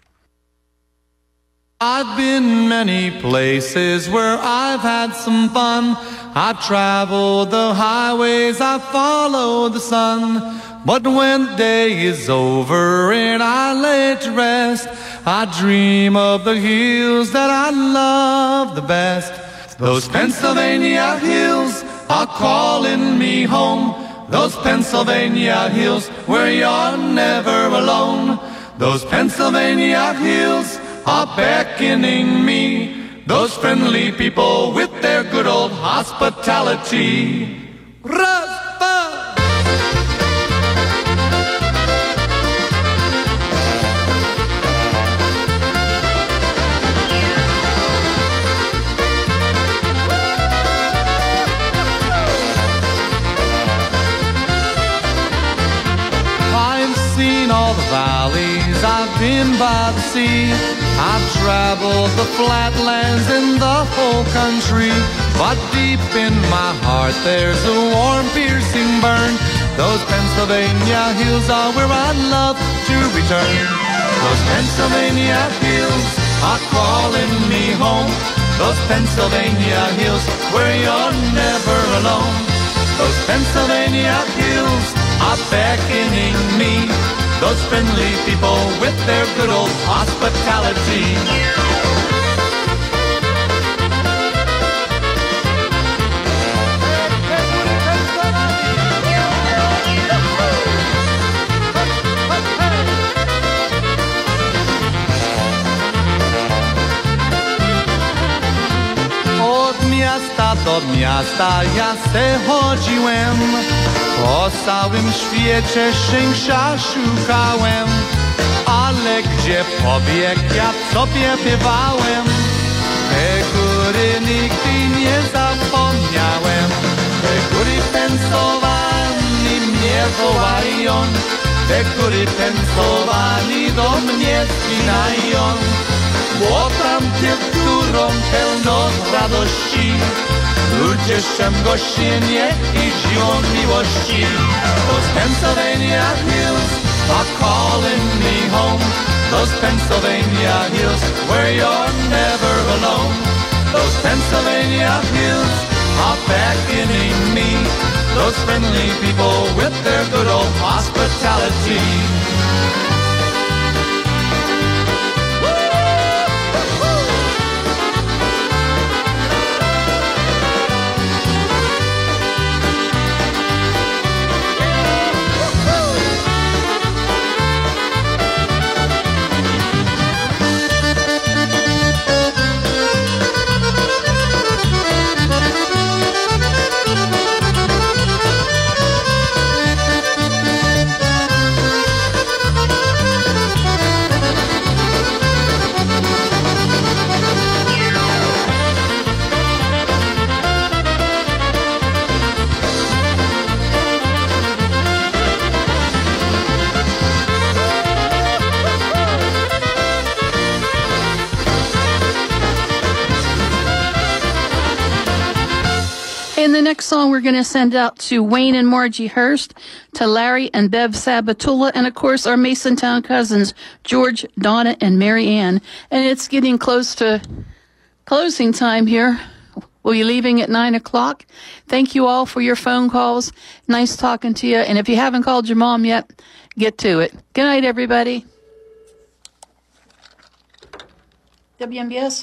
I've been many places where I've had some fun. I've traveled the highways, I've followed the sun. But when the day is over and I lay to rest, I dream of the hills that I love the best. Those Pennsylvania hills are calling me home. Those Pennsylvania hills where you're never alone. Those Pennsylvania hills are beckoning me. Those friendly people with their good old hospitality. I've seen all the valleys, I've been by the sea, I've traveled the flatlands in the whole country. But deep in my heart there's a warm, piercing burn. Those Pennsylvania hills are where I'd love to return. Those Pennsylvania hills are calling me home. Those Pennsylvania hills where you're never alone. Those Pennsylvania hills are beckoning me. Those friendly people with their good old hospitality. Od miasta do miasta ja se chodziłem, po całym świecie szczęścia szukałem, ale gdzie pobieg ja sobie bywałem, te góry nigdy nie zapomniałem. Te góry Pensylwanii mnie wołają, te góry Pensylwanii do mnie spinają, bo tam którą pełno radości, ludzie szczem gościnnie i żyją miłości. Those Pennsylvania hills are calling me home. Those Pennsylvania hills where you're never alone. Those Pennsylvania hills are beckoning me. Those friendly people with their good old hospitality. And the next song we're going to send out to Wayne and Margie Hurst, to Larry and Bev Sabatula, and of course our Masontown cousins, George, Donna, and Mary Ann. And it's getting close to closing time here. We'll be leaving at nine o'clock. Thank you all for your phone calls. Nice talking to you. And if you haven't called your mom yet, get to it. Good night, everybody. W M B S.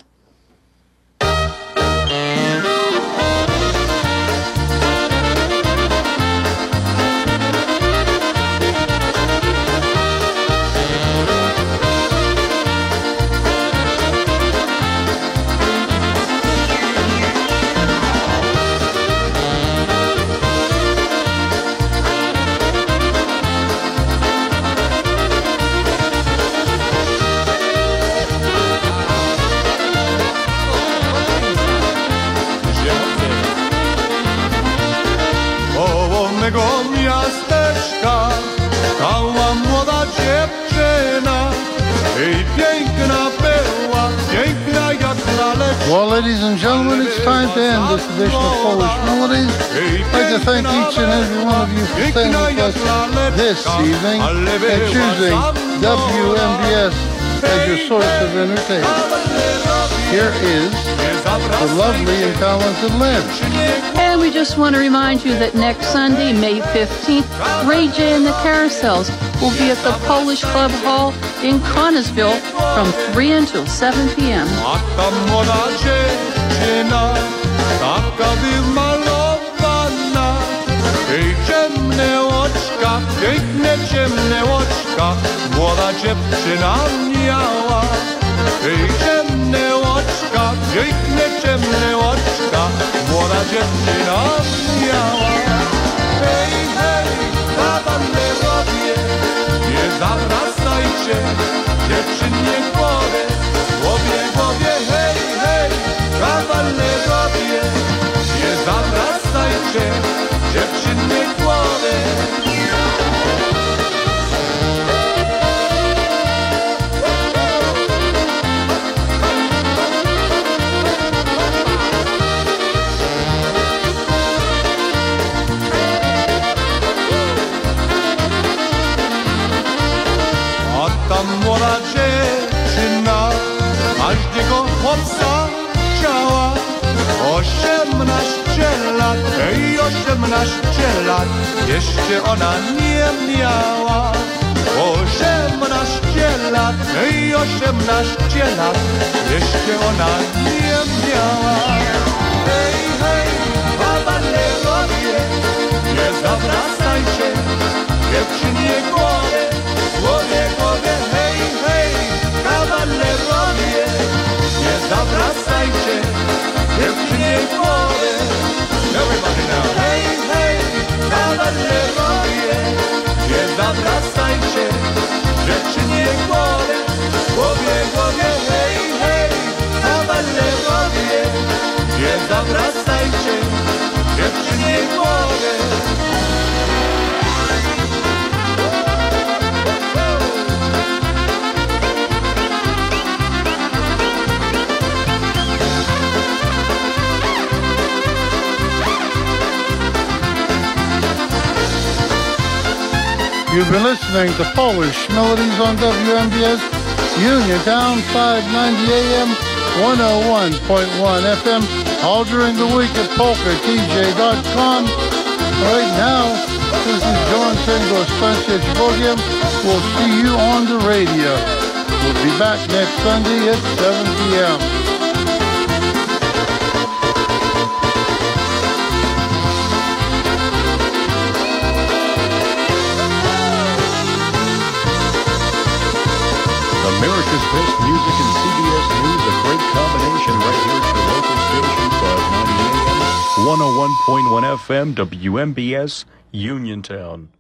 Mego miasteczka stała młoda dziewczyna i piękna była, piękna jak laleczka. Well, ladies and gentlemen, it's time to end this edition of Polish Melodies. I'd like to thank each and every one of you for staying with us this evening and choosing W M B S as your source of entertainment. Here is the lovely and talented Lynn. And we just want to remind you that next Sunday, May fifteenth, Ray J and the Carousels will be at the Polish Club Hall in Connersville from three until seven p.m. A ta młoda dziewczyna, taka wymalowana, jej ciemne oczka, piękne ciemne oczka, młoda dziewczyna miała. Jej ciemne oczka, piękne ciemne oczka, młoda dziewczyna miała. Hej, hej, kawalerowie, nie zawracajcie dziewczynie głowy, głowie, głowie, hej, hej, kawalerowie, nie zawracajcie dziewczynie głowy. Młoda dziewczyna każdego chłopca chciała. Osiemnaście lat, ej, osiemnaście lat, jeszcze ona nie miała. Osiemnaście lat, ej, osiemnaście lat, jeszcze ona nie miała. Hej, hej, kawalerowie, nie zawracajcie dziewczynie głowy, głowie, głowie, hej, hej, kawalerowie, nie zawracajcie dziewczynie głowy. Everybody now. Hej, hej, kawalerowie, nie zawracajcie dziewczynie głowy, głowie, głowie, hej, hej, kawalerowie, nie zawracajcie dziewczynie głowy. You've been listening to Polish Melodies on W M B S, Uniontown, five ninety A M, one oh one point one F M, all during the week at polka t j dot com. Right now, this is John Tengo Stancic Bogiem. We'll see you on the radio. We'll be back next Sunday at seven p.m. America's best music and C B S News, a great combination right here at your local station, five ninety A M, one oh one point one F M, W M B S, Uniontown.